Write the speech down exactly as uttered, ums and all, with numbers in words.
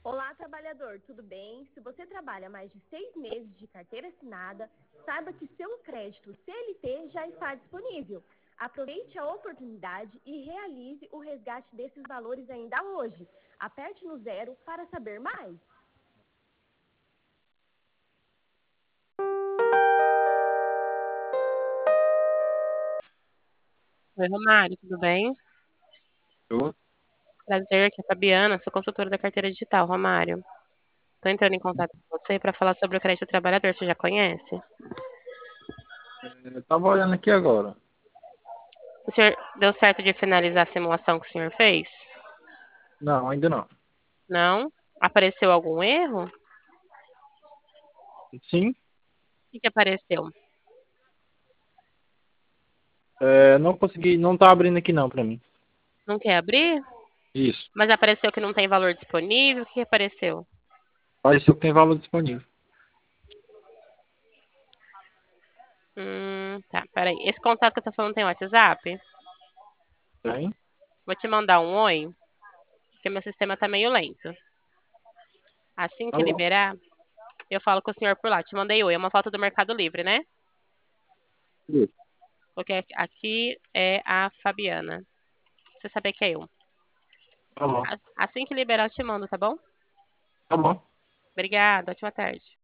Olá, trabalhador, tudo bem? Se você trabalha mais de seis meses de carteira assinada, saiba que seu crédito C L T já está disponível. Aproveite a oportunidade e realize o resgate desses valores ainda hoje. Aperte no zero para saber mais. Oi, Romário, tudo bem? Eu? Prazer, aqui é a Fabiana, sou consultora da carteira digital, Romário. Estou entrando em contato com você para falar sobre o crédito trabalhador, você já conhece? Eu tava olhando aqui agora. O senhor deu certo de finalizar a simulação que o senhor fez? Não, ainda não. Não? Apareceu algum erro? O Sim, que que apareceu? é, não consegui, não tá abrindo aqui não pra mim. Não quer abrir? Isso. Mas apareceu que não tem valor disponível, o que que apareceu? Pareceu que tem valor disponível. Hum, tá, peraí. Esse contato que eu tô falando tem WhatsApp? Tem? Vou te mandar um oi, porque meu sistema tá meio lento. Assim Tá que bom. liberar, eu falo com o senhor por lá. Te mandei oi, é uma foto do Mercado Livre, né? Isso. Porque aqui é a Fabiana. Pra você saber que é eu. Tá bom. A- Assim que liberar, eu te mando, tá bom? Tá bom. Obrigada, ótima tarde.